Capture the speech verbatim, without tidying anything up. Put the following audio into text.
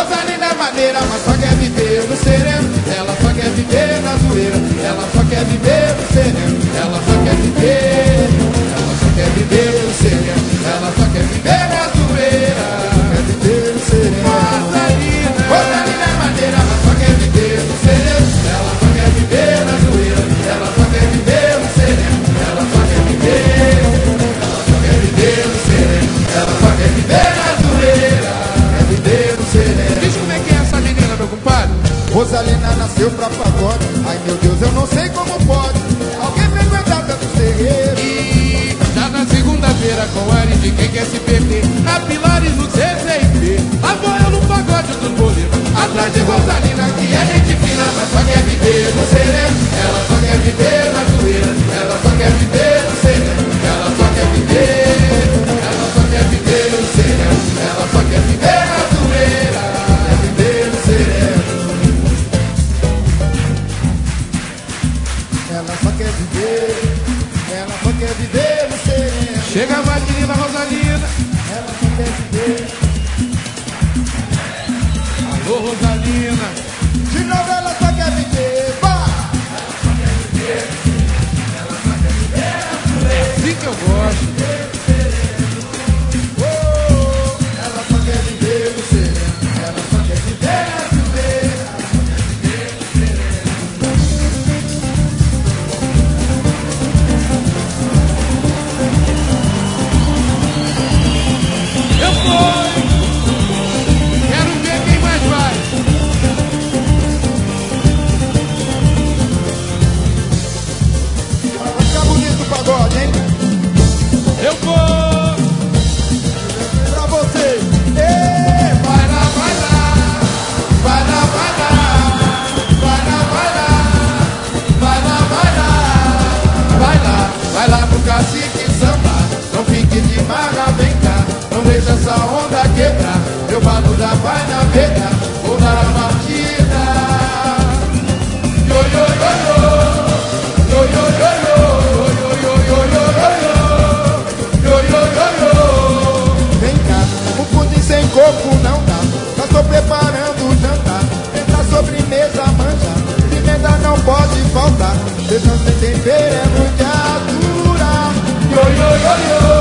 Rosalina é maneira, mas só quer viver no sereno. Ela só quer viver na zoeira. Ela só quer viver no sereno. Ela só quer viver. Ela só quer viver no sereno. Ela só quer viver na zoeira. Quer viver no sereno. Rosalina, Rosalina é maneira, mas só quer viver no sereno. Ela só quer viver na zoeira. Ela só quer viver no sereno. Ela só quer viver. Ela só quer viver no sereno. Ela só quer viver na zoeira. Quer viver no sereno. Diz como é que é essa menina, meu compadre? Rosalina nasceu pra pagode. Ai meu Deus, eu não sei como pode alguém frequentar tantos terreiros. E já na segunda-feira com ares de quem quer se perder, na Pilares no C C I P, lá vou eu no pagode dos boleiros. Atrás de Rosalina que é gente fina, mas só quer viver no sereno. Ela só quer viver na zoeira. Ela só quer viver no sereno. Ela só quer viver. Ela só quer viver no sereno. Ela só quer viver na zoeira. Quer viver no sereno. Ela só quer viver, ela só quer viver no sereno. Chega mais, menina Rosalina. Ela só quer viver. Alô, Rosalina. De novo ela só quer viver. Vá! Ela só quer viver. Ela só quer viver no sereno. É assim que eu gosto. Oh, ela só quer viver no sereno. Ela só quer viver no sereno. Eu fui! Quero ver quem mais vai! Vai ficar bonito o pagode, hein? Eu vou! Pra você! Ei, vai lá, vai lá! Vai lá, vai lá! Vai lá, vai lá! Vai lá, vai lá! Vai lá, vai lá pro cacique samba! Não fique de marra, vem cá! Não deixa essa onda quebrar. Meu baluda vai navegar. Vou dar a partida. Yo, yo, yo, yo. Yo, yo, yo, yo. Yo, yo, yo, yo, yo. Yo, yo, yo, yo. Vem cá, o pudim sem coco não dá. Já estou preparando o jantar. Entra sobremesa, manja. Pimenta não pode faltar. Feijão sem tempero é muito aturar. Yo, yo, yo, yo.